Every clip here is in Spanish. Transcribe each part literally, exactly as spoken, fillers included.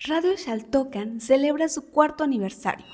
Radio Xaltocan celebra su cuarto aniversario.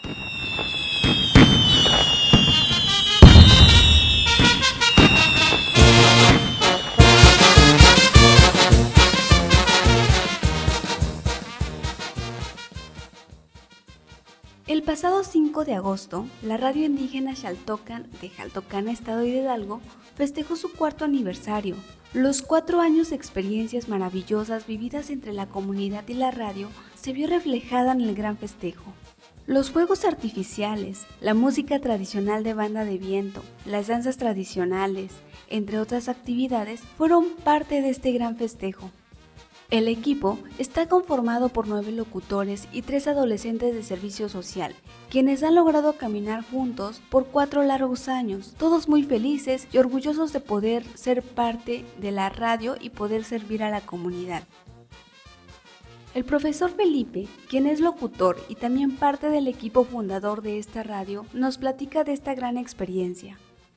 El pasado cinco de agosto, la radio indígena Xaltocan de Xaltocan, Estado de Hidalgo, festejó su cuarto aniversario. Los cuatro años de experiencias maravillosas vividas entre la comunidad y la radio se vio reflejada en el gran festejo. Los fuegos artificiales, la música tradicional de banda de viento, las danzas tradicionales, entre otras actividades, fueron parte de este gran festejo. El equipo está conformado por nueve locutores y tres adolescentes de servicio social, quienes han logrado caminar juntos por cuatro largos años, todos muy felices y orgullosos de poder ser parte de la radio y poder servir a la comunidad. El profesor Felipe, quien es locutor y también parte del equipo fundador de esta radio, nos platica de esta gran experiencia.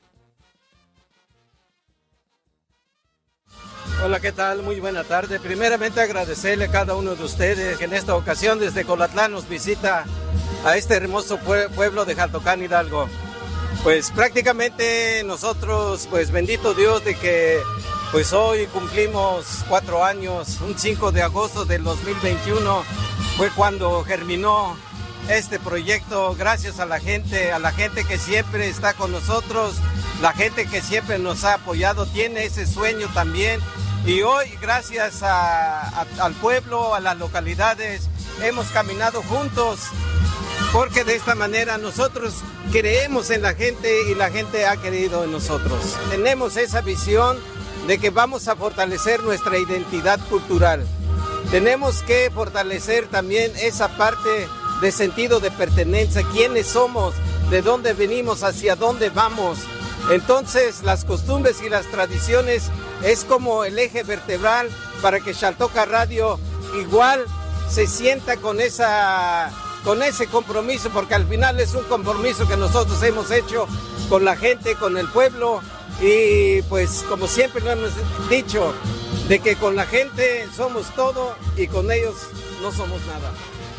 Hola, ¿qué tal? Muy buena tarde. Primeramente agradecerle a cada uno de ustedes que en esta ocasión desde Colatlán nos visita a este hermoso pue- pueblo de Xaltocan, Hidalgo. Pues prácticamente nosotros, pues bendito Dios de que pues hoy cumplimos cuatro años, un cinco de agosto del dos mil veintiuno fue cuando germinó este proyecto, gracias a la gente, a la gente que siempre está con nosotros, la gente que siempre nos ha apoyado, tiene ese sueño también. Y hoy, gracias a, a, al pueblo, a las localidades, hemos caminado juntos, porque de esta manera nosotros creemos en la gente y la gente ha creído en nosotros. Tenemos esa visión de que vamos a fortalecer nuestra identidad cultural. Tenemos que fortalecer también esa parte de sentido de pertenencia, quiénes somos, de dónde venimos, hacia dónde vamos. Entonces, las costumbres y las tradiciones es como el eje vertebral para que Xaltocan Radio igual se sienta con, esa, con ese compromiso, porque al final es un compromiso que nosotros hemos hecho con la gente, con el pueblo, y pues como siempre lo hemos dicho, de que con la gente somos todo y con ellos no somos nada.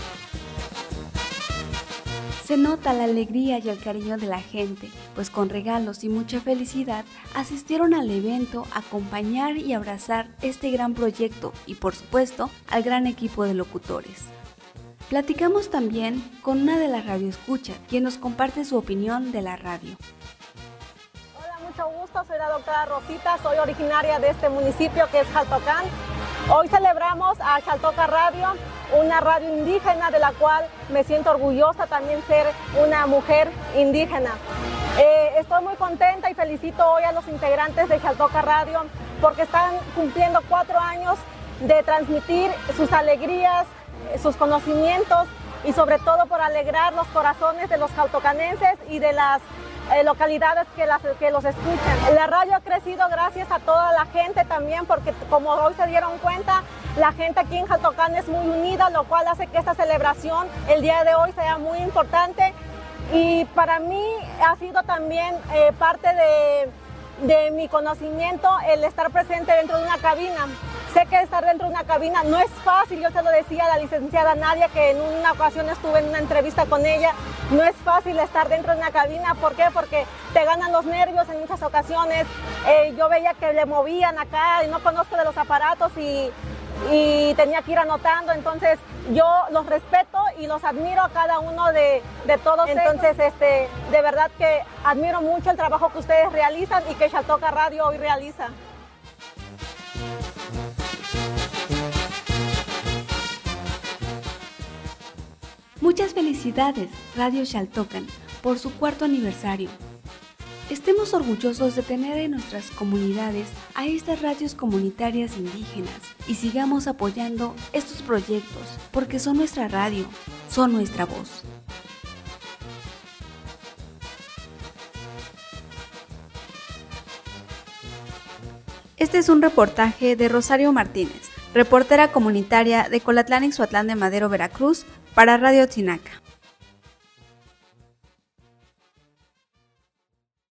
Se nota la alegría y el cariño de la gente, pues con regalos y mucha felicidad asistieron al evento a acompañar y abrazar este gran proyecto y por supuesto al gran equipo de locutores. Platicamos también con una de las radioescuchas, quien nos comparte su opinión de la radio. Hola, mucho gusto, soy la doctora Rosita, soy originaria de este municipio que es Xaltocan. Hoy celebramos a Xaltocan Radio, una radio indígena de la cual me siento orgullosa también ser una mujer indígena. Eh, estoy muy contenta y felicito hoy a los integrantes de Xaltocan Radio porque están cumpliendo cuatro años de transmitir sus alegrías, sus conocimientos y sobre todo por alegrar los corazones de los xaltocanenses y de las Eh, localidades que, las, que los escuchan. La radio ha crecido gracias a toda la gente también, porque como hoy se dieron cuenta, la gente aquí en Xaltocan es muy unida, lo cual hace que esta celebración el día de hoy sea muy importante. Y para mí ha sido también eh, parte de, de mi conocimiento el estar presente dentro de una cabina. Sé que estar dentro de una cabina no es fácil, yo se lo decía a la licenciada Nadia, que en una ocasión estuve en una entrevista con ella, no es fácil estar dentro de una cabina. ¿Por qué? Porque te ganan los nervios en muchas ocasiones. Eh, yo veía que le movían acá y no conozco de los aparatos y, y tenía que ir anotando, entonces yo los respeto y los admiro a cada uno de, de todos. Entonces, este, de verdad que admiro mucho el trabajo que ustedes realizan y que Xaltocan Radio hoy realiza. Muchas felicidades, Radio Xaltocan, por su cuarto aniversario. Estemos orgullosos de tener en nuestras comunidades a estas radios comunitarias indígenas y sigamos apoyando estos proyectos porque son nuestra radio, son nuestra voz. Este es un reportaje de Rosario Martínez, reportera comunitaria de Colatlán, Ixhuatlán de Madero, Veracruz, para Radio Tinaca.